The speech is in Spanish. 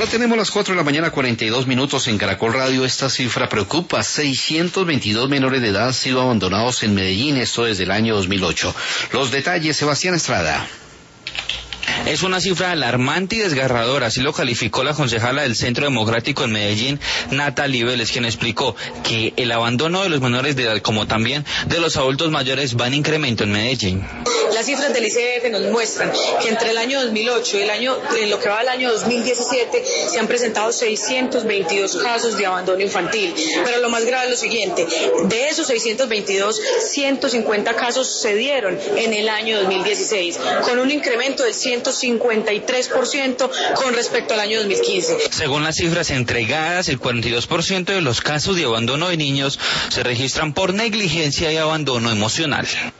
Ahora tenemos las 4 de la mañana, 42 minutos en Caracol Radio. Esta cifra preocupa. 622 menores de edad han sido abandonados en Medellín, esto desde el año 2008. Los detalles, Sebastián Estrada. Es una cifra alarmante y desgarradora, así lo calificó la concejala del Centro Democrático en Medellín, Natalie Vélez, quien explicó que el abandono de los menores de edad, como también de los adultos mayores, va en incremento en Medellín. Las cifras del ICF nos muestran que entre el año 2008 y en lo que va del año 2017 se han presentado 622 casos de abandono infantil. Pero lo más grave es lo siguiente: de esos 622, 150 casos se dieron en el año 2016, con un incremento del 153% con respecto al año 2015. Según las cifras entregadas, el 42% de los casos de abandono de niños se registran por negligencia y abandono emocional.